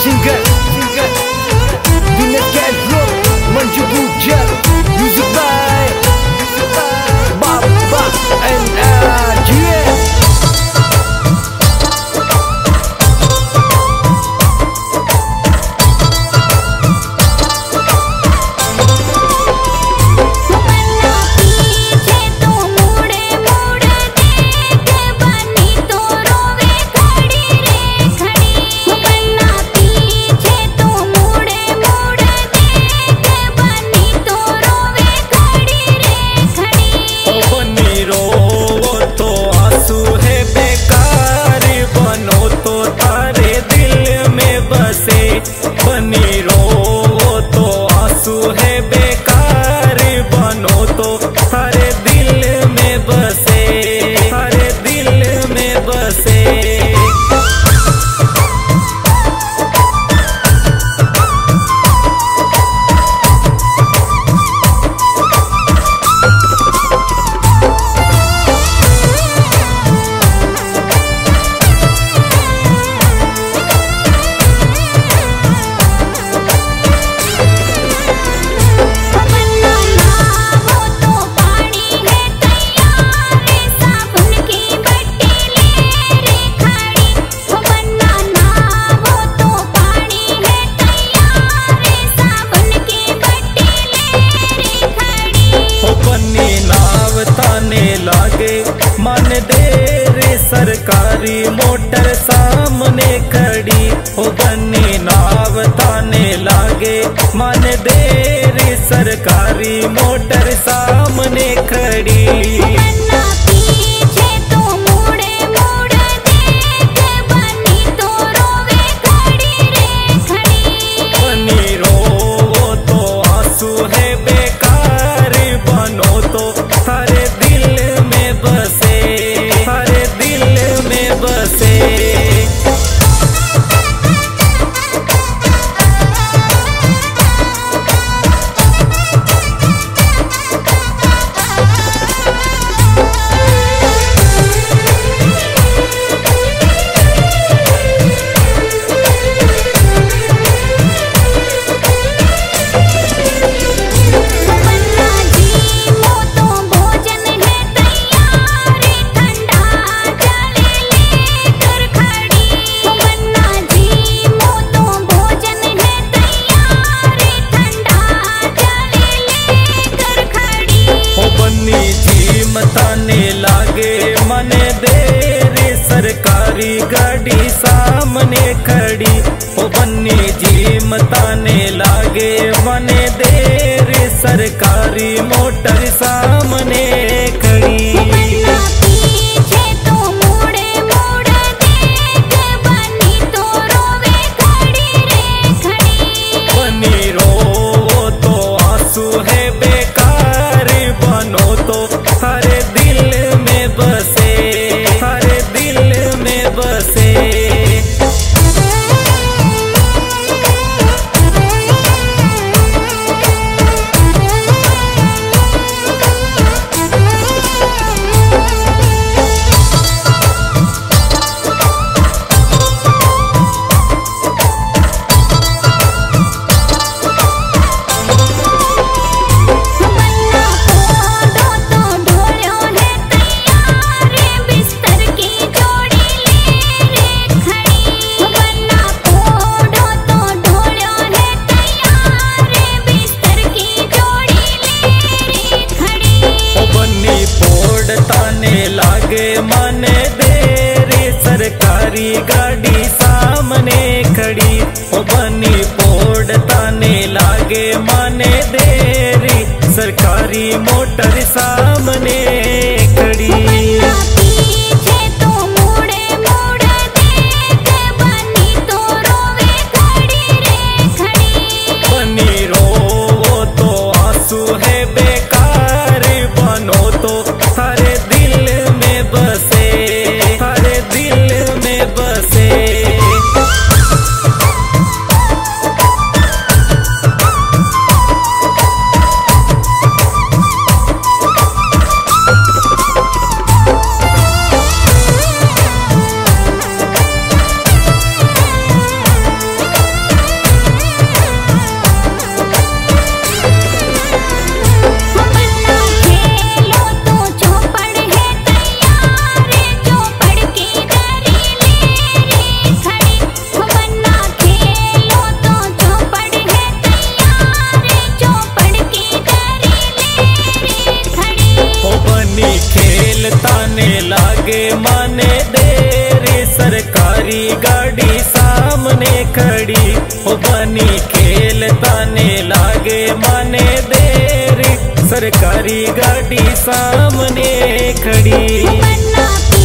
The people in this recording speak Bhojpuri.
Singer Bina Kedro Manju Bujar Music by Baba and GS. बनी रो तो आंसू है बेकार बनो तो हरे दिल में बसे, हरे दिल में बसे। लागे मन देर सरकारी मोटर सामने खड़ी हो, बनी नाव ताने लागे मन देर सरकारी मोटर सामने खड़ी। बनी रो तो आंसू है बेकार बनो तो हरे दिल में बसे, हरे दिल में बसे। ताने लागे मन देर सरकारी गाड़ी सामने खड़ी हो, बन्नी जी मताने लागे मन देर सरकारी मोटर सामने खड़ी। बनी रो तो आंसू है बेकार बनो तो हरे दिल में बसे, हरे दिल में बसे। लागे मन देर सरकारी गाड़ी सामने खड़ी हो, बनी पोड़ ताने लागे मन देर सरकारी मोटर सामने खड़ी। बनी रो तो आंसू है बेकार बनो तो हरे दिल में बसे, हरे दिल में बसे। गाड़ी सामने खड़ी, ओ बनी खेल ताने लागे माने देरी, सरकारी गाड़ी सामने खड़ी।